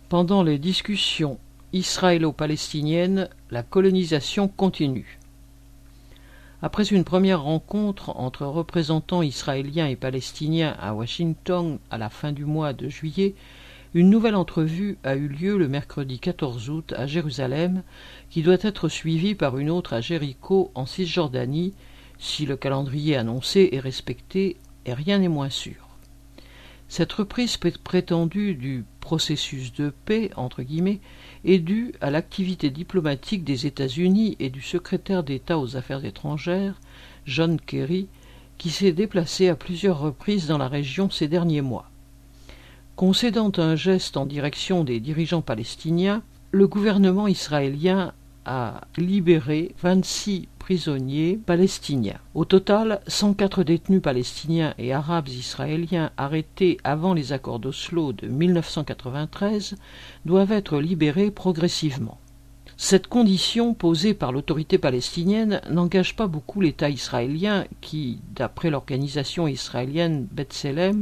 Pendant les discussions israélo-palestiniennes, la colonisation continue. Après une première rencontre entre représentants israéliens et palestiniens à Washington à la fin du mois de juillet, une nouvelle entrevue a eu lieu le mercredi 14 août à Jérusalem, qui doit être suivie par une autre à Jéricho en Cisjordanie, si le calendrier annoncé est respecté, et rien n'est moins sûr. Cette reprise prétendue du processus de paix, entre guillemets, est due à l'activité diplomatique des États-Unis et du secrétaire d'État aux Affaires étrangères, John Kerry, qui s'est déplacé à plusieurs reprises dans la région ces derniers mois. Concédant un geste en direction des dirigeants palestiniens, le gouvernement israélien a libéré 26 prisonniers palestiniens. Au total, 104 détenus palestiniens et arabes israéliens arrêtés avant les accords d'Oslo de 1993 doivent être libérés progressivement. Cette condition posée par l'autorité palestinienne n'engage pas beaucoup l'État israélien qui, d'après l'organisation israélienne B'Tselem,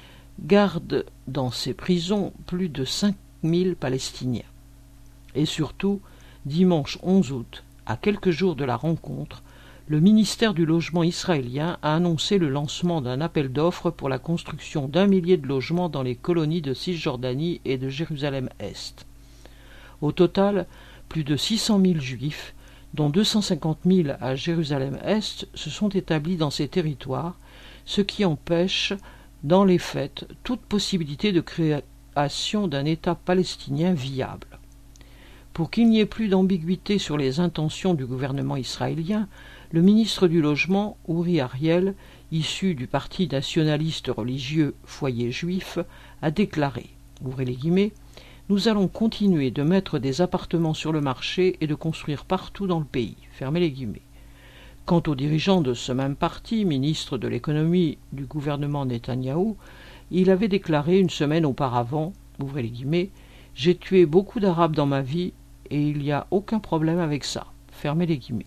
garde dans ses prisons plus de 5000 Palestiniens. Et surtout, dimanche 11 août, à quelques jours de la rencontre, le ministère du Logement israélien a annoncé le lancement d'un appel d'offres pour la construction d'1 millier de logements dans les colonies de Cisjordanie et de Jérusalem-Est. Au total, plus de 600 000 Juifs, dont 250 000 à Jérusalem-Est, se sont établis dans ces territoires, ce qui empêche, dans les faits, toute possibilité de création d'un État palestinien viable. Pour qu'il n'y ait plus d'ambiguïté sur les intentions du gouvernement israélien, le ministre du Logement, Uri Ariel, issu du parti nationaliste religieux Foyer Juif, a déclaré, ouvrez les guillemets, « Nous allons continuer de mettre des appartements sur le marché et de construire partout dans le pays. » Fermez les guillemets. Quant aux dirigeants de ce même parti, ministre de l'économie du gouvernement Netanyahou, il avait déclaré une semaine auparavant, ouvrez les guillemets, « J'ai tué beaucoup d'Arabes dans ma vie et il n'y a aucun problème avec ça. » Fermez les guillemets.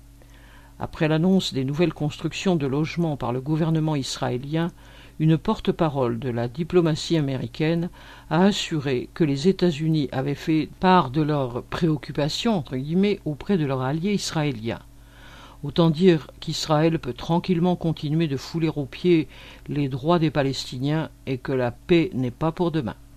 Après l'annonce des nouvelles constructions de logements par le gouvernement israélien, une porte-parole de la diplomatie américaine a assuré que les États-Unis avaient fait part de leurs préoccupations, entre guillemets, auprès de leurs alliés israéliens. Autant dire qu'Israël peut tranquillement continuer de fouler aux pieds les droits des Palestiniens et que la paix n'est pas pour demain.